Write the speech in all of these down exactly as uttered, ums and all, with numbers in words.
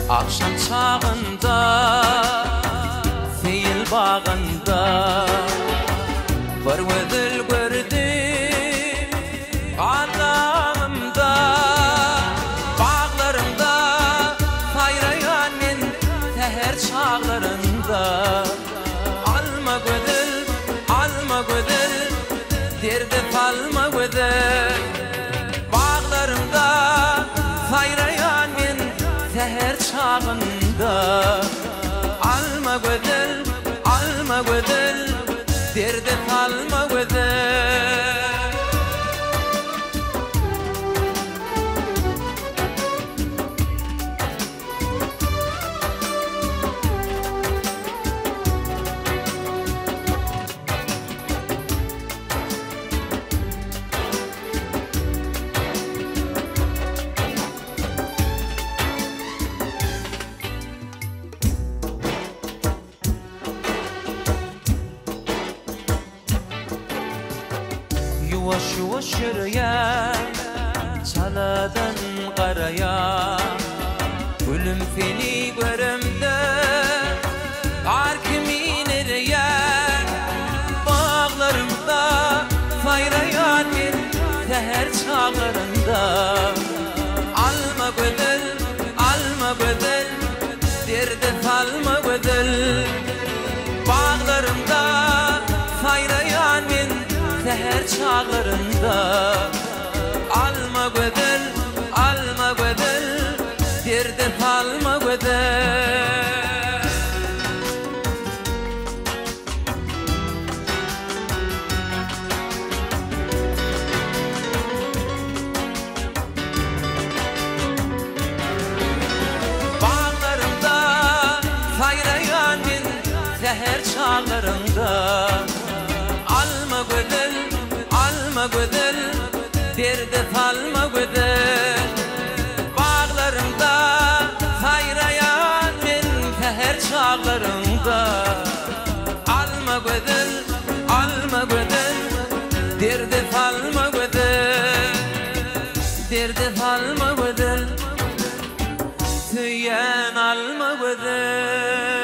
Akşam çağında fil bağında var ödül gördüm adamımda bağlarımda sayrayan men teher çağlarında alma gödül alma gödül derdi falma gödül bağlarımda sayrayan men teher çağında alma gödül alma gödül derdi falma gödül Yuvaş yuvaş yürüyen çaladan qaraya Gülüm feni görümde Qar kimin eriyen Bağlarımda sayrayan men teher çağlarında Alma gödül, alma gödül derdi salma gödül Bağlarımda sayrayan men teher çağlarında alma gödül, alma gödül derdi falma gödül Bağlarımda sayrayan men teher çağlarında alma gödül alma gödül derdi falma gödül bağlarımda sayrayan men teher çağlarında alma gödül alma gödül derdi falma gödül derdi falma gödül tüyen alma gödül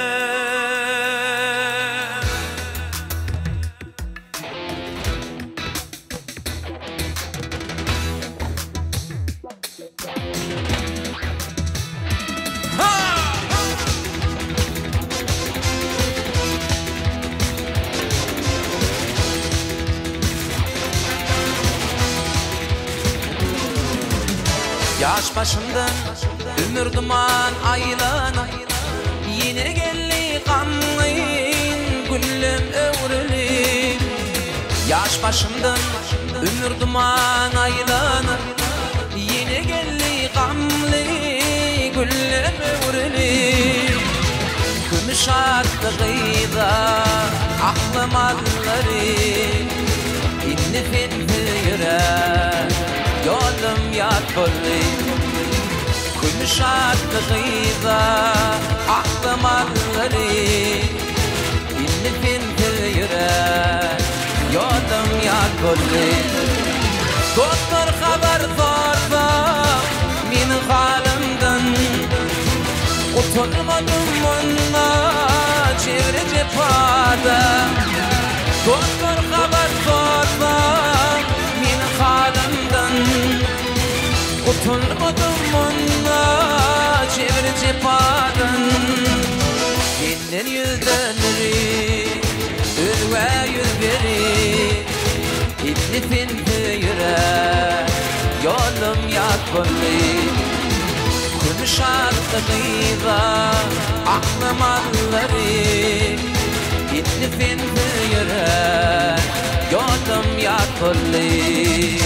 Yaş başımdan ömür duman aylanı Yine gelli kanlıyın gülüm övrülü Yaş başımdan ömür duman aylanı Yine gelli kanlı gülüm övrülü Gümüş attığıyla aklım alları İnni fethi yürek Yolum yad bolli Gümüş attığıyla aklım alları İnni fethi yürek Yolum yad bolli Doktor haber sorsa Min halimden Kurtulmadım onunla Çevre cephada Doktor haber sorsa Min halimden Kurtulmadım onunla Çevre cephadan Yeniden yüzden iri Ülve yüz beri İpli finti yürek Yolum yad bolli Gümüş attığıyla aklım alları İpli finti yürek Yolum yad bolli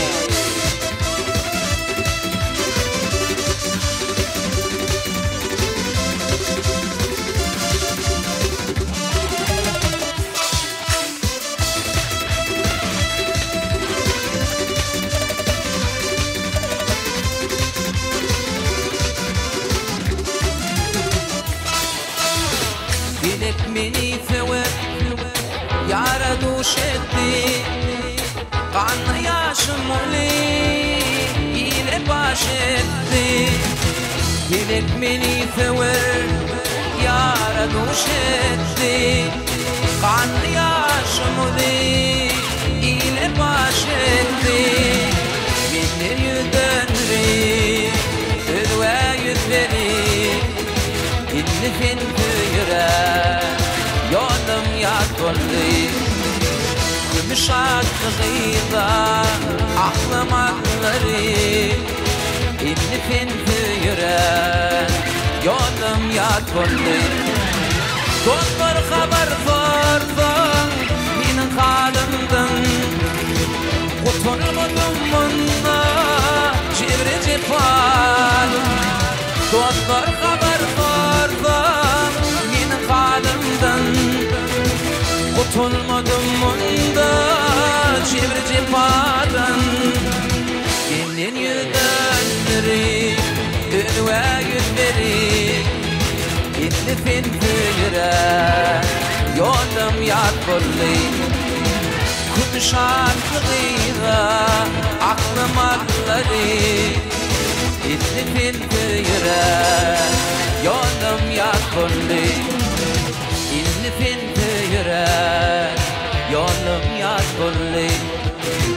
Dilek meni fevet yara duş etti Kan yaşım oli ile baş etti Gelip beni sever yara duş etti Kanlı yaşımı ile baş etti Binler yüzleri ödve yüzleri İnli fin tüyre yolum yatkollu Gümüş aklıyla aklım akları İnli fin tüyre yolum yatkollu Doktor haber sorsan benim halimden Kurtulmadım bununla çevre cefalim Doktor haber sorsan benim halimden Kurtulmadım bunda çevre cefalim Gelin yüzleri ülve yüzleri İnli fin tüyre yolum yatkollu Kutuş aklıyla aklım akları İnli fin tüyre yolum yatkollu İnli fin tüyre yolum yatkollu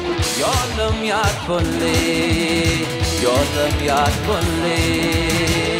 Yolum yatkollu Yolum yatkollu